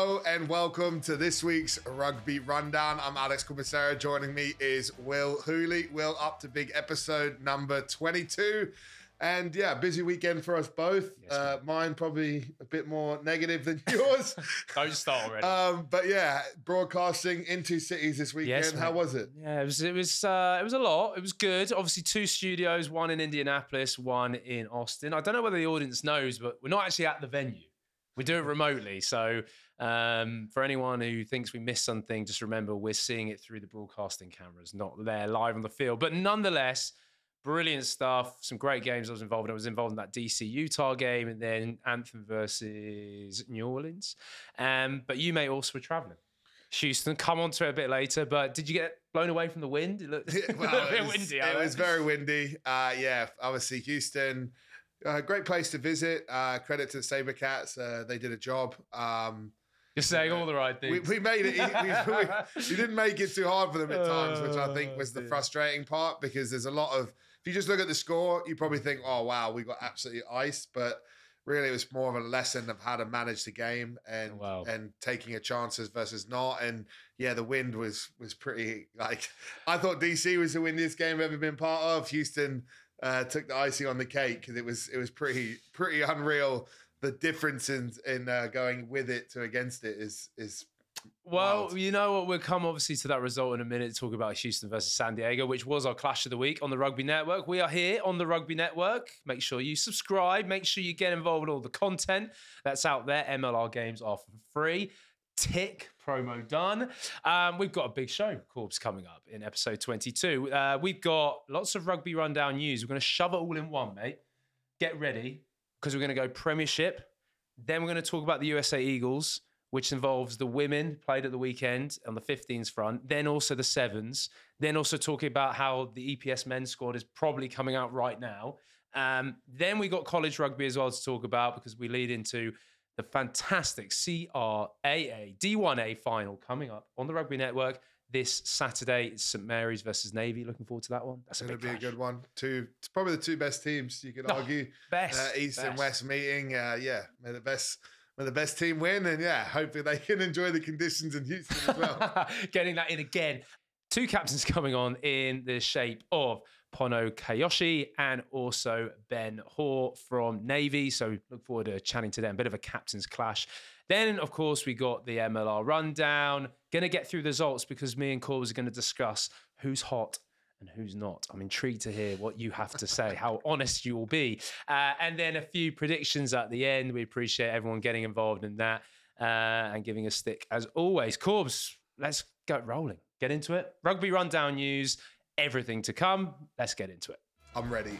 Hello and welcome to this week's Rugby Rundown. I'm Alex Commissaro. Joining me is Will Hooley. Will, up to big episode number 22. And yeah, busy weekend for us both. Yes, mine probably a bit more negative than yours. Don't start already. But yeah, broadcasting in two cities this weekend. Yes, How was it? Yeah, it was a lot. It was good. Obviously, two studios, one in Indianapolis, one in Austin. I don't know whether the audience knows, but we're not actually at the venue. We do it remotely. So for anyone who thinks we missed something, just remember we're seeing it through the broadcasting cameras, not there live on the field. But nonetheless, brilliant stuff. Some great games I was involved in. I was involved in that DC-Utah game and then Anthem versus New Orleans. But you, mate, also were traveling. Houston, come on to it a bit later, but did you get blown away from the wind? It looked a bit windy. It was very windy. Yeah, obviously Houston, great place to visit. Credit to the Sabercats. They did a job. You're saying all the right things. We made it. We didn't make it too hard for them at times, which I think was the frustrating part, because there's a lot of, if you just look at the score, you probably think, oh, wow, we got absolutely iced. But really, it was more of a lesson of how to manage the game and taking a chances versus not. And yeah, the wind was pretty, like, I thought DC was the windiest game I've ever been part of. Houston took the icing on the cake, because it was pretty unreal. The difference in going with it to against it is well, wild. you know what? We'll come obviously to that result in a minute to talk about Houston versus San Diego, which was our clash of the week on the Rugby Network. We are here on the Rugby Network. Make sure you subscribe. Make sure you get involved with all the content that's out there. MLR games are for free. Tick, promo done. We've got a big show, Corbs, coming up in episode 22. We've got lots of Rugby Rundown news. We're going to shove it all in one, mate. Get ready, because we're going to go Premiership. Then we're going to talk about the USA Eagles, which involves the women played at the weekend on the 15s front, then also the sevens, then also talking about how the EPS men's squad is probably coming out right now. Then we got college rugby as well to talk about, because we lead into the fantastic CRAA D1A final coming up on the Rugby Network this Saturday. It's St. Mary's versus Navy. Looking forward to that one. That's going to be a good one. It's probably the two best teams, you could argue. East and West meeting. Yeah, may the best team win. And yeah, hopefully they can enjoy the conditions in Houston as well. Getting that in again. Two captains coming on in the shape of Pono Kayoshi and also Ben Hoare from Navy. So look forward to chatting to them. Bit of a captain's clash. Then, of course, we got the MLR rundown. Going to get through the results, because me and Corbs are going to discuss who's hot and who's not. I'm intrigued to hear what you have to say, how honest you will be. And then a few predictions at the end. We appreciate everyone getting involved in that and giving a stick as always. Corbs, let's get rolling. Get into it. Rugby rundown news, everything to come. Let's get into it. I'm ready.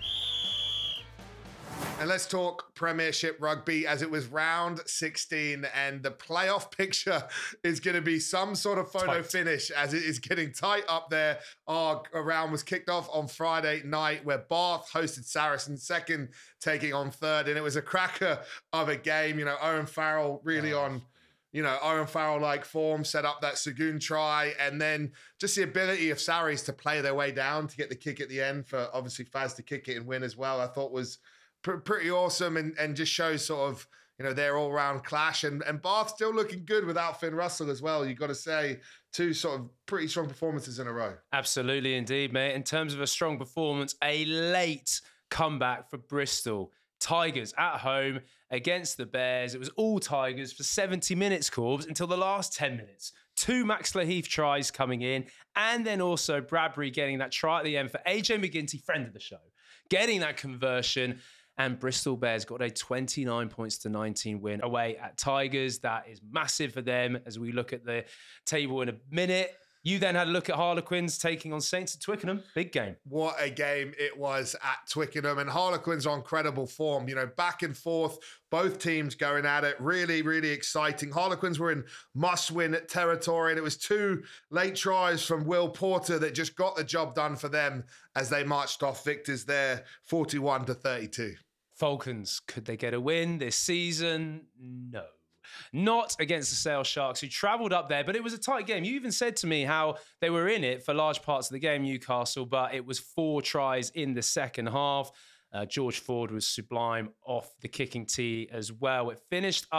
And let's talk Premiership rugby, as it was round 16, and the playoff picture is going to be some sort of photo finish, as it is getting tight up there. Our round was kicked off on Friday night, where Bath hosted Saracens, second taking on third, and it was a cracker of a game. You know, Owen Farrell really on, Owen Farrell-like form, set up that Sagoon try, and then just the ability of Saris to play their way down to get the kick at the end for obviously Faz to kick it and win as well, I thought was pretty awesome, and just shows sort of, their all-round clash. And Bath still looking good without Finn Russell as well. You've got to say, two sort of pretty strong performances in a row. Absolutely indeed, mate. In terms of a strong performance, a late comeback for Bristol. Tigers at home against the Bears. It was all Tigers for 70 minutes, Corbs, until the last 10 minutes. Two Max Laheath tries coming in, and then also Bradbury getting that try at the end for AJ McGinty, friend of the show, getting that conversion. And Bristol Bears got a 29 points to 19 win away at Tigers. That is massive for them as we look at the table in a minute. You then had a look at Harlequins taking on Saints at Twickenham. Big game. What a game it was at Twickenham. And Harlequins on incredible form. Back and forth, both teams going at it. Really, really exciting. Harlequins were in must-win territory. And it was two late tries from Will Porter that just got the job done for them as they marched off victors there, 41-32. Falcons, could they get a win this season? No. Not against the Sale Sharks, who travelled up there, but it was a tight game. You even said to me how they were in it for large parts of the game, Newcastle, but it was 4 tries in the second half. George Ford was sublime off the kicking tee as well. It finished up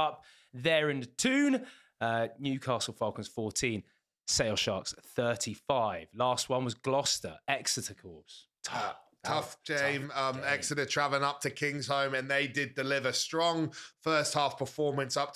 there in the tune. Newcastle Falcons 14, Sale Sharks 35. Last one was Gloucester, Exeter Corps. Tough game. Exeter traveling up to Kingsholm, and they did deliver strong first half performance, up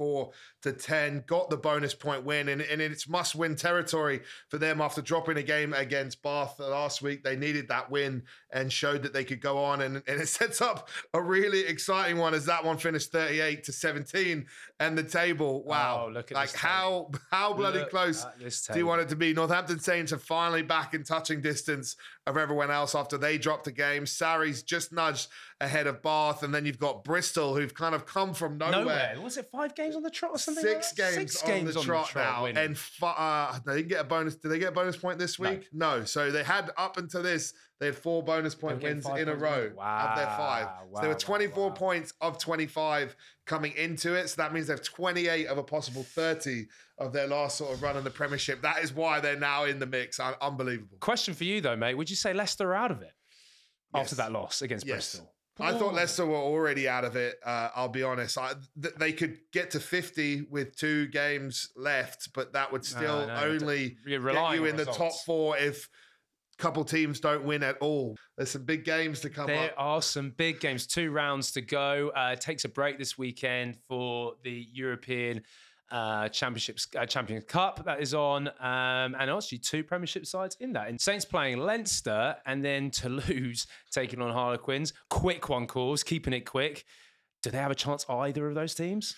24-10, got the bonus point win, and it's must-win territory for them after dropping a game against Bath last week. They needed that win and showed that they could go on, and it sets up a really exciting one as that one finished 38-17, and the table, wow. Oh, look at like this how bloody close do you want it to be? Northampton Saints are finally back in touching distance of everyone else after they dropped a game. Surrey's just nudged ahead of Bath, and then you've got Bristol, who've kind of come from nowhere. Was it 5 games on the trot or something? Six games on the trot now, winning. And they didn't get a bonus. Did they get a bonus point this week? No. So they had up until this, they had 4 bonus point wins in a row of their 5. So they were 24 points of 25 coming into it. So that means they have 28 of a possible 30 of their last sort of run in the Premiership. That is why they're now in the mix. Unbelievable. Question for you though, mate. Would you say Leicester are out of it after that loss against Bristol? I thought Leicester were already out of it. I'll be honest. They could get to 50 with 2 games left, but that would still only get you in the top 4 if a couple teams don't win at all. There's some big games to come up. There are some big games. 2 rounds to go. Takes a break this weekend for the European Champions Cup that is on, and actually 2 Premiership sides in that. And Saints playing Leinster, and then Toulouse taking on Harlequins. Quick one, calls, keeping it quick. Do they have a chance, either of those teams?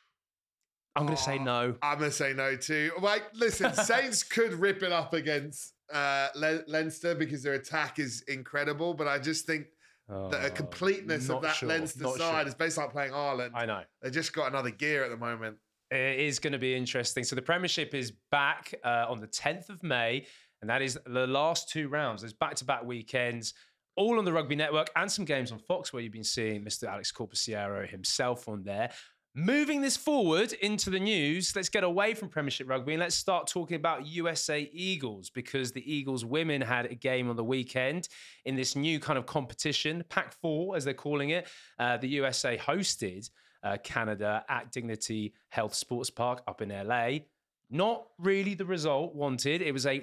I'm going to say no. I'm going to say no too. Like, listen, Saints could rip it up against Leinster because their attack is incredible, but I just think that a completeness of that Leinster side is basically like playing Ireland. I know. They just got another gear at the moment. It is going to be interesting. So the Premiership is back on the 10th of May, and that is the last 2 rounds. There's back-to-back weekends, all on the Rugby Network, and some games on Fox where you've been seeing Mr. Alex Corpusciero himself on there. Moving this forward into the news, let's get away from Premiership Rugby and let's start talking about USA Eagles, because the Eagles women had a game on the weekend in this new kind of competition, Pac-4 as they're calling it. The USA hosted Canada at Dignity Health Sports Park up in LA. Not really the result wanted. It was a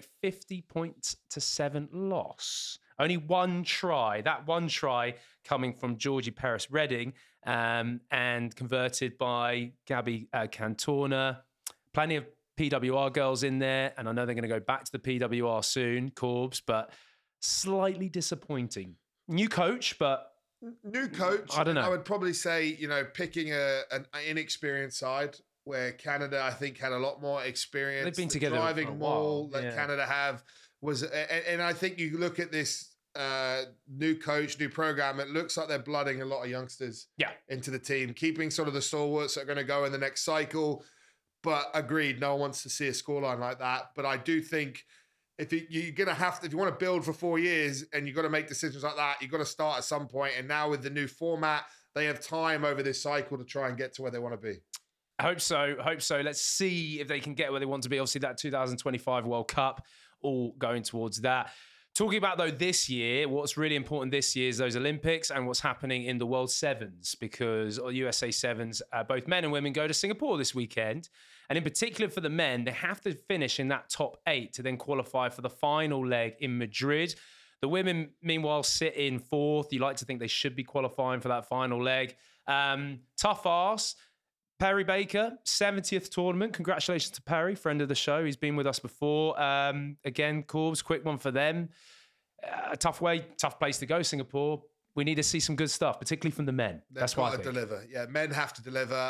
50-7 loss. Only 1 try. That 1 try coming from Georgie Paris-Redding and converted by Gabby Cantorna. Plenty of PWR girls in there, and I know they're going to go back to the PWR soon, Corbs, but slightly disappointing. New coach, but new coach. I don't know. I would probably say, picking an inexperienced side where Canada, I think, had a lot more experience. They've been together driving for a more while. that Canada have was, and I think you look at this new coach, new program. It looks like they're blooding a lot of youngsters into the team, keeping sort of the stalwarts that are going to go in the next cycle. But agreed, no one wants to see a scoreline like that. But I do think if you're going to have to, if you want to build for 4 years and you've got to make decisions like that, you've got to start at some point. And now with the new format, they have time over this cycle to try and get to where they want to be. I hope so. Let's see if they can get where they want to be. Obviously, that 2025 World Cup, all going towards that. Talking about, though, this year, what's really important this year is those Olympics and what's happening in the World Sevens, because USA Sevens, both men and women, go to Singapore this weekend. And in particular for the men, they have to finish in that top 8 to then qualify for the final leg in Madrid. The women, meanwhile, sit in 4th. You like to think they should be qualifying for that final leg. Tough arse. Perry Baker, 70th tournament. Congratulations to Perry, friend of the show. He's been with us before. Again, Corbs, quick one for them. Tough place to go, Singapore. We need to see some good stuff, particularly from the men. That's why I think. Deliver. Yeah, men have to deliver.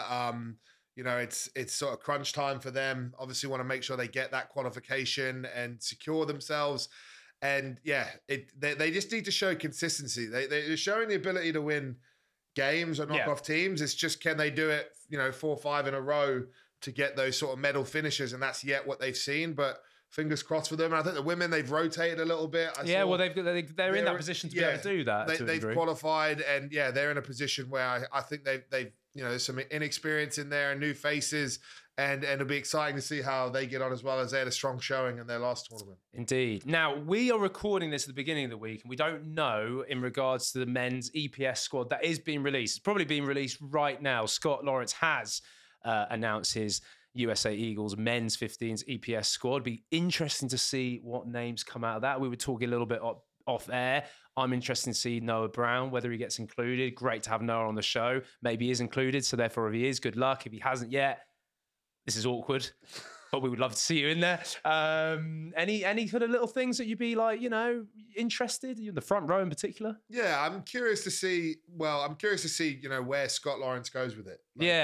It's sort of crunch time for them. Obviously, want to make sure they get that qualification and secure themselves. And yeah, they just need to show consistency. They're showing the ability to win games or knock off teams. It's just, can they do it, 4 or 5 in a row to get those sort of medal finishes? And that's yet what they've seen. But fingers crossed for them. And I think the women, they've rotated a little bit. They're in that position to be able to do that. They've qualified, and they're in a position where I think they've there's some inexperience in there and new faces. And it'll be exciting to see how they get on, as well as they had a strong showing in their last tournament. Indeed. Now, we are recording this at the beginning of the week, and we don't know in regards to the men's EPS squad that is being released. It's probably being released right now. Scott Lawrence has announce his USA Eagles men's 15s EPS squad. Be interesting to see what names come out of that. We were talking a little bit off air. I'm interested to see Noah Brown, whether he gets included. Great to have Noah on the show. Maybe he is included, so therefore if he is, good luck. If he hasn't yet, this is awkward, but we would love to see you in there. Any sort of little things that you'd be like, interested? You in the front row in particular? Yeah, I'm curious to see, where Scott Lawrence goes with it.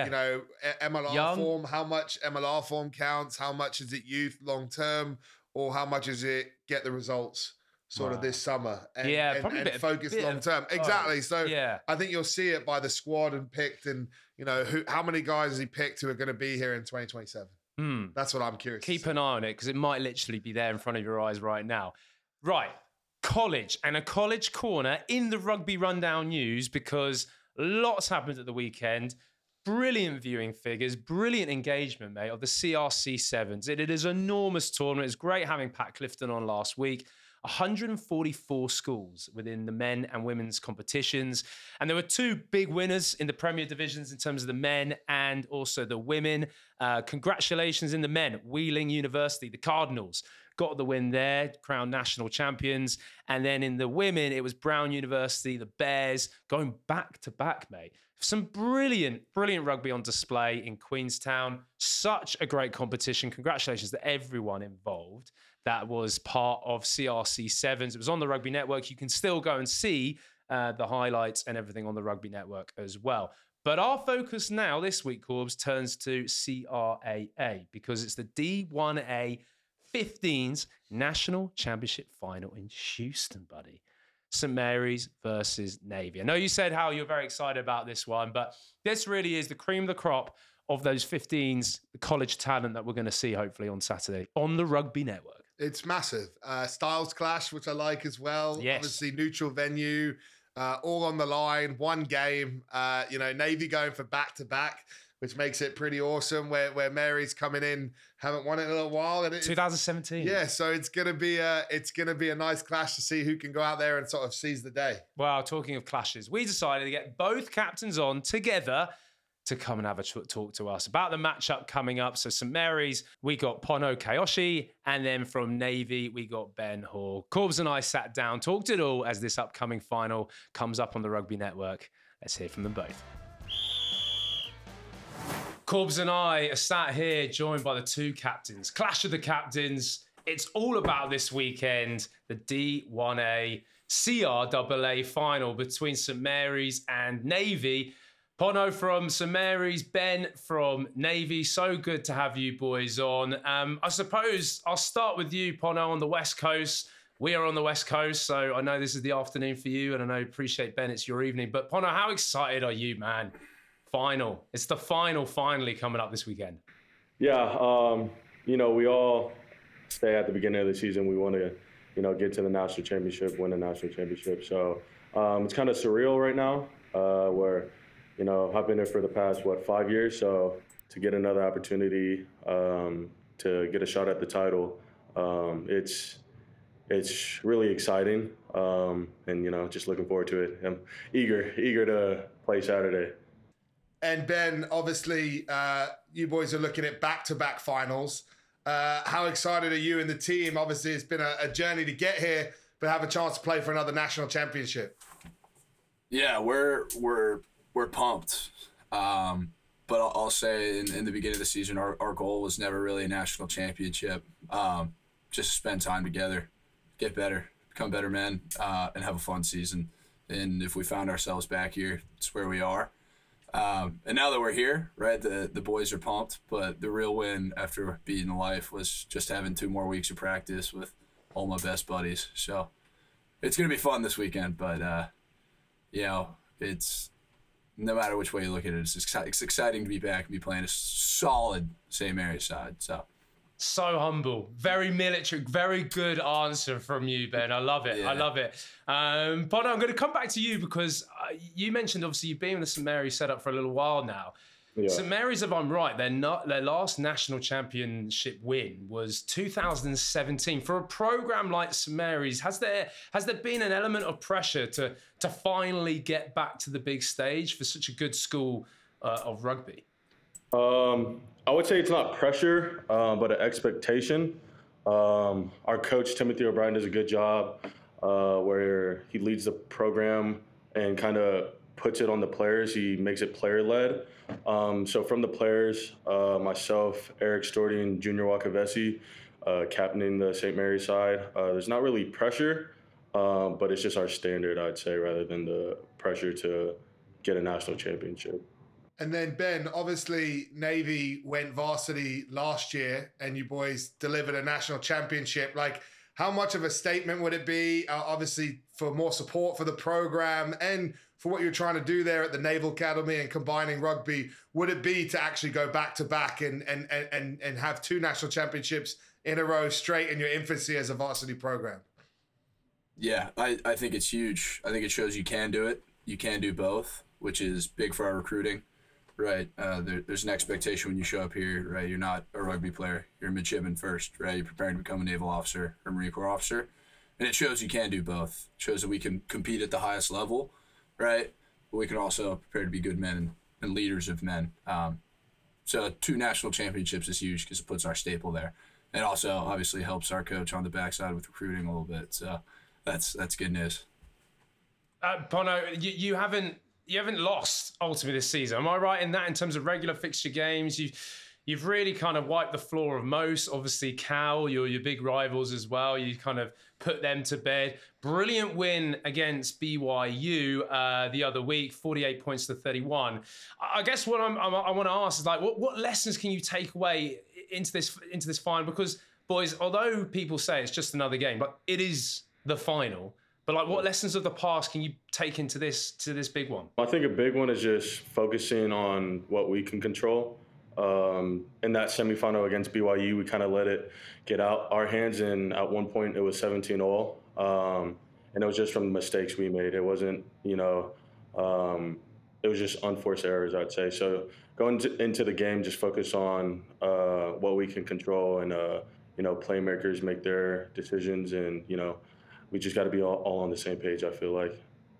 MLR Young. form, how much MLR form counts, how much is it youth long-term, or how much is it get the results sort of this summer and focus long-term. Exactly. So I think you'll see it by the squad and picked and, how many guys has he picked who are going to be here in 2027? That's what I'm curious. Keep an eye on it because it might literally be there in front of your eyes right now. Right. College and a college corner in the Rugby Rundown news because lots happened at the weekend. Brilliant viewing figures, brilliant engagement, mate, of the CRC Sevens. It is an enormous tournament. It's great having Pat Clifton on last week. 144 schools within the men and women's competitions. And there were two big winners in the Premier Divisions in terms of the men and also the women. Congratulations in the men. Wheeling University, the Cardinals, got the win there, crowned national champions. And then in the women, it was Brown University, the Bears, going back to back, mate. Some brilliant rugby on display in Queenstown. Such a great competition. Congratulations to everyone involved. That was part of CRC Sevens. It was on the Rugby Network. You can still go and see the highlights and everything on the Rugby Network as well. But our focus now this week, Corbs, turns to CRAA because it's the D1A 15s National Championship Final in Houston, buddy. St. Mary's versus Navy. I know you said how you're very excited about this one, but this really is the cream of the crop of those 15s, the college talent that we're going to see hopefully on Saturday on the Rugby Network. It's massive. Styles clash, which I like as well. Yes. Obviously, neutral venue, all on the line, one game. Navy going for back-to-back, which makes it pretty awesome, where Mary's coming in, haven't won it in a little while. And 2017. Yeah, so it's gonna be a nice clash to see who can go out there and sort of seize the day. Well, talking of clashes, we decided to get both captains on together to come and have a talk to us about the matchup coming up. So St. Mary's, we got Pono Kayoshi, and then from Navy, we got Ben Hall. Corbs and I sat down, talked it all as this upcoming final comes up on the Rugby Network. Let's hear from them both. Corbs and I are sat here joined by the two captains. Clash of the captains. It's all about this weekend, the D1A CRAA final between St. Mary's and Navy. Pono from St. Mary's, Ben from Navy. So good to have you boys on. I suppose I'll start with you, Pono, on the West Coast. We are on the West Coast, so I know this is the afternoon for you, and I appreciate, Ben, it's your evening. But Pono, how excited are you, man? Final. It's the final finally coming up this weekend. Yeah, we all say at the beginning of the season we want to, get to the national championship, win the national championship. So it's kind of surreal right now where, I've been there for the past, 5 years. So to get another opportunity to get a shot at the title, it's really exciting. And, just looking forward to it. I'm eager to play Saturday. And Ben, obviously, you boys are looking at back-to-back finals. How excited are you and the team? Obviously, it's been a journey to get here, but have a chance to play for another national championship. Yeah, we're pumped. But I'll say in the beginning of the season, our goal was never really a national championship. Just spend time together, get better, become better men, and have a fun season. And if we found ourselves back here, it's where we are. And now that we're here, right, the boys are pumped, but the real win after beating the life was just having 2 more weeks of practice with all my best buddies. So it's going to be fun this weekend, but, it's no matter which way you look at it, it's exciting to be back and be playing a solid St. Mary's side. So humble, very military, very good answer from you, Ben. I love it. Yeah. I love it. But I'm going to come back to you because you mentioned, obviously, you've been in the St. Mary's setup for a little while now. Yeah. St. Mary's, if I'm right, their last national championship win was 2017. For a program like St. Mary's, has there been an element of pressure to finally get back to the big stage for such a good school of rugby? I would say it's not pressure, but an expectation. Our coach Timothy O'Brien does a good job where he leads the program and kind of puts it on the players. He makes it player-led. So from the players, myself, Eric Storty, and Junior Wakavesi, captaining the St. Mary's side, there's not really pressure, but it's just our standard, I'd say, rather than the pressure to get a national championship. And then, Ben, obviously, Navy went varsity last year and you boys delivered a national championship. Like, how much of a statement would it be, obviously, for more support for the program and for what you're trying to do there at the Naval Academy and combining rugby? Would it be to actually go back to back and have 2 national championships in a row straight in your infancy as a varsity program? Yeah, I think it's huge. I think it shows you can do it. You can do both, which is big for our recruiting. Right, there's an expectation when you show up here, right? You're not a rugby player. You're a midshipman first, right? You're preparing to become a naval officer or Marine Corps officer. And it shows you can do both. It shows that we can compete at the highest level, right? But we can also prepare to be good men and leaders of men. So 2 national championships is huge because it puts our staple there. It also obviously helps our coach on the backside with recruiting a little bit. So that's good news. Bono, you haven't lost ultimately this season. Am I right in that in terms of regular fixture games? You've really kind of wiped the floor of most. Obviously, Cal, your big rivals as well. You kind of put them to bed. Brilliant win against BYU the other week, 48 points to 31. I guess what I want to ask is like, what lessons can you take away into this final? Because boys, although people say it's just another game, but it is the final. But like, what lessons of the past can you take into this big one? I think a big one is just focusing on what we can control. In that semifinal against BYU, we kind of let it get out our hands, and at one point it was 17-all, and it was just from mistakes we made. It wasn't, it was just unforced errors, I'd say. So going into the game, just focus on what we can control, and playmakers make their decisions, and we just got to be all on the same page, I feel like.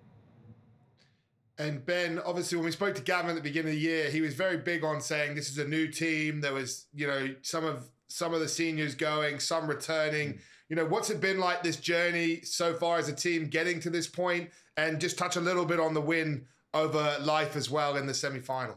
And Ben, obviously, when we spoke to Gavin at the beginning of the year, he was very big on saying this is a new team. There was, some of the seniors going, some returning. What's it been like, this journey so far as a team getting to this point? And just touch a little bit on the win over Life as well in the semifinal.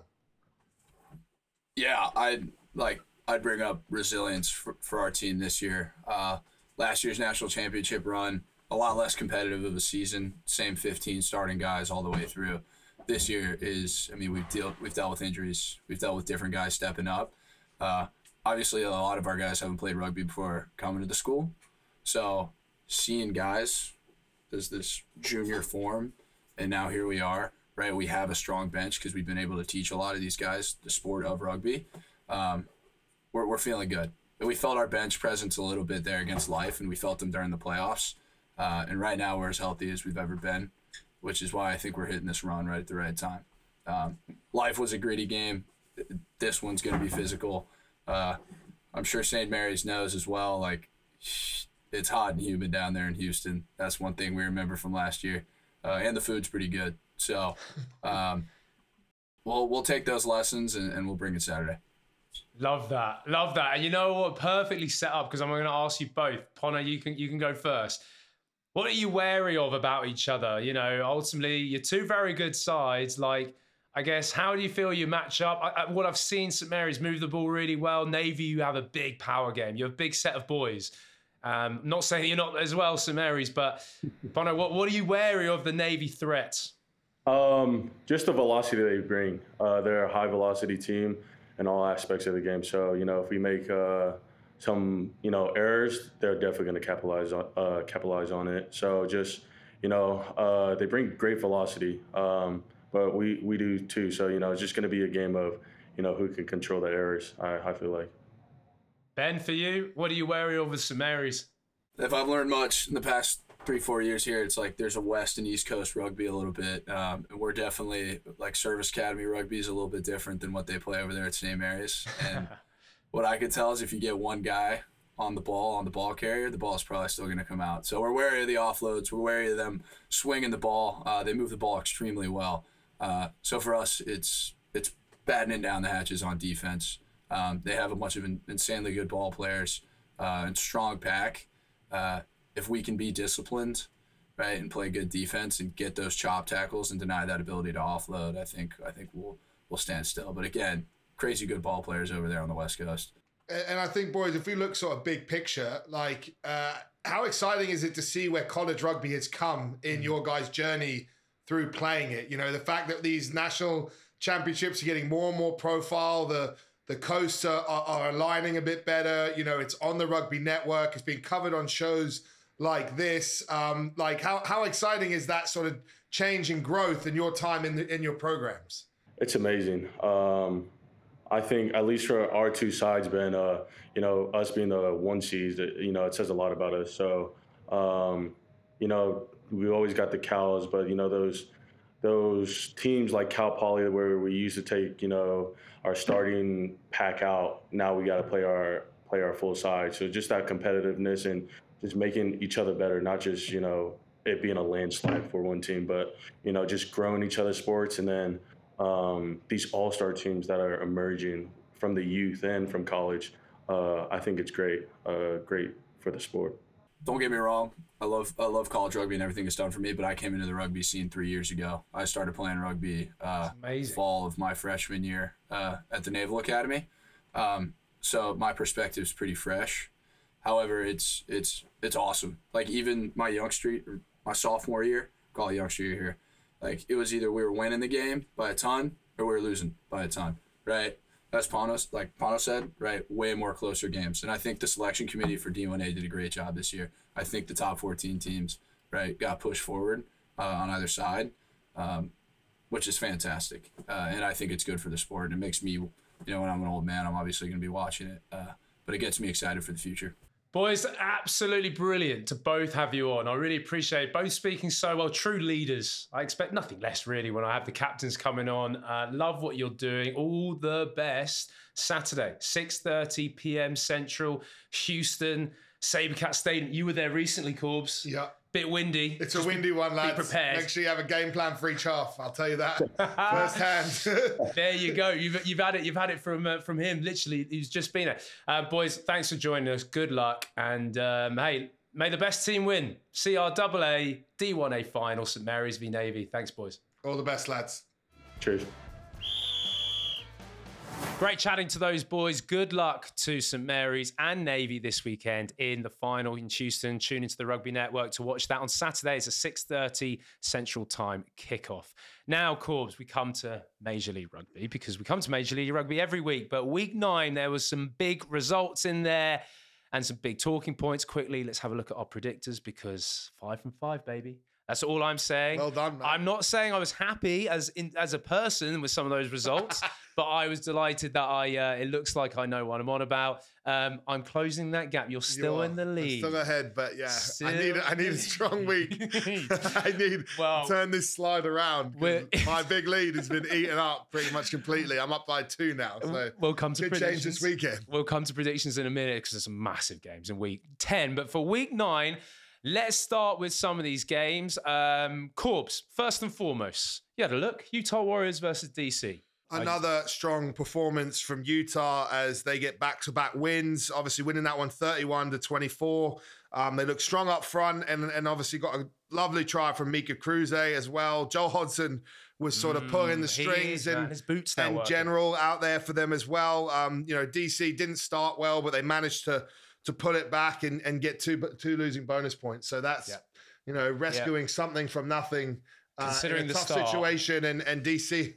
Yeah, I'd bring up resilience for our team this year. Last year's national championship run, a lot less competitive of a season, same 15 starting guys all the way through. This year we've dealt with injuries. We've dealt with different guys stepping up. Obviously, a lot of our guys haven't played rugby before coming to the school. So seeing guys, there's this junior form, and now here we are, right? We have a strong bench because we've been able to teach a lot of these guys the sport of rugby. We're feeling good. And we felt our bench presence a little bit there against Life, and we felt them during the playoffs. And right now we're as healthy as we've ever been, which is why I think we're hitting this run right at the right time. Life was a gritty game. This one's going to be physical. I'm sure St. Mary's knows as well. Like, it's hot and humid down there in Houston. That's one thing we remember from last year. And the food's pretty good. So we'll take those lessons and we'll bring it Saturday. Love that. And you know what? Perfectly set up, because I'm going to ask you both. Pona, you can go first. What are you wary of about each other? Ultimately, you're 2 very good sides. Like, I guess, how do you feel you match up? What I've seen, St. Mary's move the ball really well. Navy, you have a big power game. You have a big set of boys. Not saying you're not as well, St. Mary's, but Bono, what are you wary of the Navy threats? Just the velocity they bring. They're a high velocity team in all aspects of the game. So, if we make some, errors, they're definitely going to capitalize on it. So just, they bring great velocity, but we do too. So, it's just going to be a game of, who can control the errors, I feel like. Ben, for you, what are you wary of with St. Mary's? If I've learned much in the past 3-4 years here, it's like there's a West and East Coast rugby a little bit. And we're definitely, like, Service Academy rugby is a little bit different than what they play over there at St. Mary's. And what I could tell is if you get one guy on the ball carrier, the ball is probably still going to come out. So we're wary of the offloads. We're wary of them swinging the ball. They move the ball extremely well. So for us, it's battening down the hatches on defense. They have a bunch of insanely good ball players and strong pack. If we can be disciplined, right, and play good defense and get those chop tackles and deny that ability to offload, I think we'll stand still. But again, crazy good ball players over there on the West Coast. And I think, boys, if we look sort of big picture, like how exciting is it to see where college rugby has come in your guys' journey through playing it? You know, the fact that these national championships are getting more and more profile, the coasts are aligning a bit better. You know, it's on the Rugby Network. It's being covered on shows like this. Like how exciting is that sort of change and growth in your time in your programs? It's amazing. I think at least for our two sides, Ben, you know, us being the one seeds, you know, it says a lot about us. So, you know, we always got the Cows, but you know, those teams like Cal Poly where we used to take, you know, our starting pack out, now we got to play our full side. So just that competitiveness and just making each other better, not just, you know, it being a landslide for one team, but, you know, just growing each other's sports. And then these all-star teams that are emerging from the youth and from college, I think it's great for the sport. Don't get me wrong, I love college rugby and everything it's done for me, but I came into the rugby scene 3 years ago. I started playing rugby fall of my freshman year at the Naval Academy. So my perspective is pretty fresh. However, it's awesome. Like even my sophomore year, call it youngster year here, like it was either we were winning the game by a ton or we were losing by a ton, right? That's Panos, like Panos said, right? Way more closer games. And I think the selection committee for D1A did a great job this year. I think the top 14 teams, right, got pushed forward on either side, which is fantastic. And I think it's good for the sport. It makes me, you know, when I'm an old man, I'm obviously going to be watching it. But it gets me excited for the future. Boys, absolutely brilliant to both have you on. I really appreciate both speaking so well. True leaders. I expect nothing less, really, when I have the captains coming on. Love what you're doing. All the best. Saturday, 6:30 p.m. Central, Houston, Sabercat Stadium. You were there recently, Corbs. Yeah. Bit windy. It's a windy one, lads. Be prepared. Make sure you have a game plan for each half. I'll tell you that firsthand. There you go. You've had it from him. Literally, he's just been there. Boys, thanks for joining us. Good luck, and hey, may the best team win. CRAA D1A final, St Mary's v Navy. Thanks, boys. All the best, lads. Cheers. Great chatting to those boys. Good luck to St Mary's and Navy this weekend in the final in Houston. Tune into the Rugby Network to watch that on Saturday. It's a 6:30 Central Time kickoff. Now, Corbs, we come to Major League Rugby because we come to Major League Rugby every week. But week 9, there was some big results in there and some big talking points. Quickly, let's have a look at our predictors because 5 from 5, baby. That's all I'm saying. Well done, man. I'm not saying I was happy as a person with some of those results, but I was delighted that it looks like I know what I'm on about. I'm closing that gap. You're still in the lead. I'm still ahead, but yeah, I need a strong week. I need to turn this slide around. My big lead has been eaten up pretty much completely. I'm up by 2 now. So we'll come to predictions. Change this weekend. We'll come to predictions in a minute because there's some massive games in week 10. But for week 9, let's start with some of these games. Corbs, first and foremost, you had a look. Utah Warriors versus DC. Another strong performance from Utah as they get back-to-back wins. Obviously winning that one 31-24. They look strong up front and obviously got a lovely try from Mika Kruse as well. Joel Hodgson was sort of pulling the strings and his boots and general out there for them as well. You know, DC didn't start well, but they managed to pull it back and get two losing bonus points. So that's, you know, rescuing something from nothing. Considering in a the tough start. situation and DC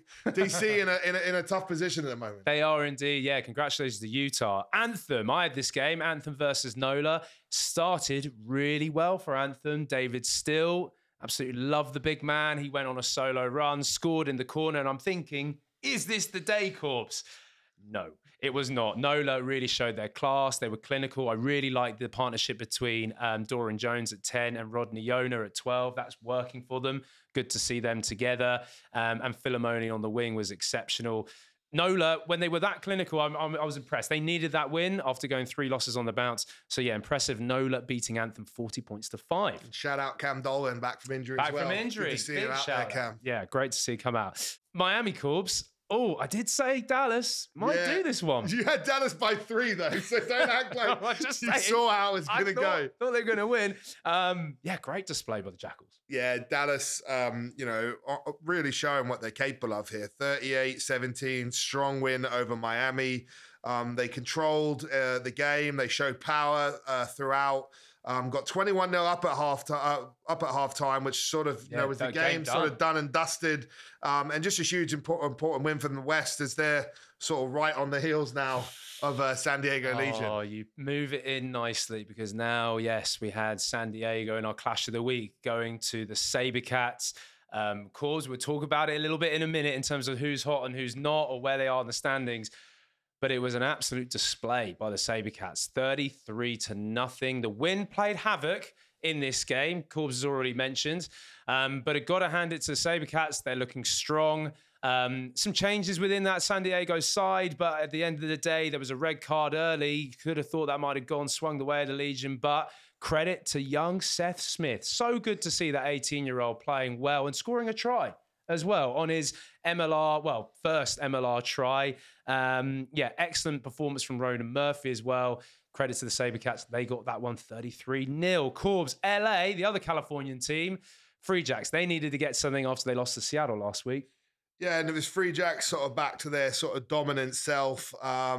in a tough position at the moment. They are indeed. Yeah, congratulations to Utah. Anthem, I had this game, Anthem versus NOLA. Started really well for Anthem. David Still, absolutely loved the big man. He went on a solo run, scored in the corner, and I'm thinking, is this the day, Corpse? No, it was not. NOLA really showed their class. They were clinical. I really liked the partnership between Doran Jones at 10 and Rodney Yona at 12. That's working for them. Good to see them together. And Philomoni on the wing was exceptional. NOLA, when they were that clinical, I was impressed. They needed that win after going 3 losses on the bounce. So, yeah, impressive. NOLA beating Anthem 40 points to 5. Shout out Cam Dolan, back from injury as well. Back from injury. Good to see you out there, Cam. Yeah, great to see you come out. Miami Corbs. Oh, I did say Dallas might do this one. You had Dallas by 3, though, so don't act like I'm just you saying, saw how it's going to go. Thought they were going to win. Great display by the Jackals. Yeah, Dallas, really showing what they're capable of here. 38-17, strong win over Miami. They controlled the game. They showed power throughout. Got 21-0 up at halftime, which sort of was the game sort of done and dusted. And just a huge important win from the West as they're sort of right on the heels now of San Diego Legion. Oh, you move it in nicely because now, yes, we had San Diego in our Clash of the Week going to the SaberCats. Corbs, we'll talk about it a little bit in a minute in terms of who's hot and who's not or where they are in the standings. But it was an absolute display by the SaberCats, 33-0. The wind played havoc in this game. Corbs has already mentioned. But I've got to hand it to the SaberCats. They're looking strong. Some changes within that San Diego side, but at the end of the day, there was a red card early. Could have thought that might have swung the way of the Legion, but credit to young Seth Smith. So good to see that 18-year-old playing well and scoring a try as well on his first MLR try. Excellent performance from Ronan Murphy as well. Credit to the SaberCats. They got that one 33-0. Corbs, LA, the other Californian team, Free Jacks, they needed to get something after they lost to Seattle last week. Yeah, and it was Free Jacks sort of back to their sort of dominant self.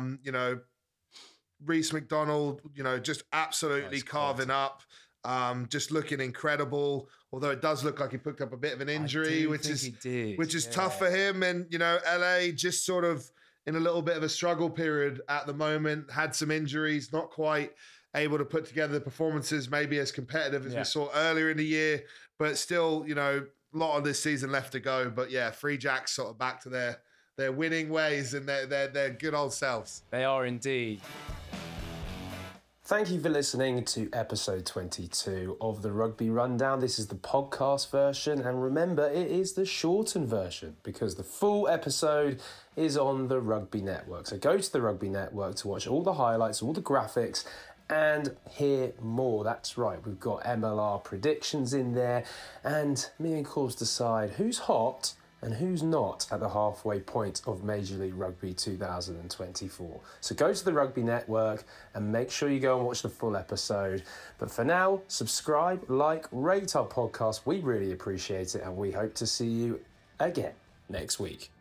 Reese McDonald, just absolutely carving up. Just looking incredible. Although it does look like he picked up a bit of an injury, which is tough for him. And LA just sort of in a little bit of a struggle period at the moment. Had some injuries, not quite able to put together the performances maybe as competitive as we saw earlier in the year. But still, a lot of this season left to go. But yeah, Free Jacks sort of back to their winning ways and their good old selves. They are indeed. Thank you for listening to episode 22 of the Rugby Rundown. This is the podcast version, and remember, it is the shortened version because the full episode is on the Rugby Network. So go to the Rugby Network to watch all the highlights, all the graphics, and hear more. That's right, we've got MLR predictions in there, and me and Corbs decide who's hot and who's not at the halfway point of Major League Rugby 2024. So go to the Rugby Network and make sure you go and watch the full episode. But for now, subscribe, like, rate our podcast. We really appreciate it, and we hope to see you again next week.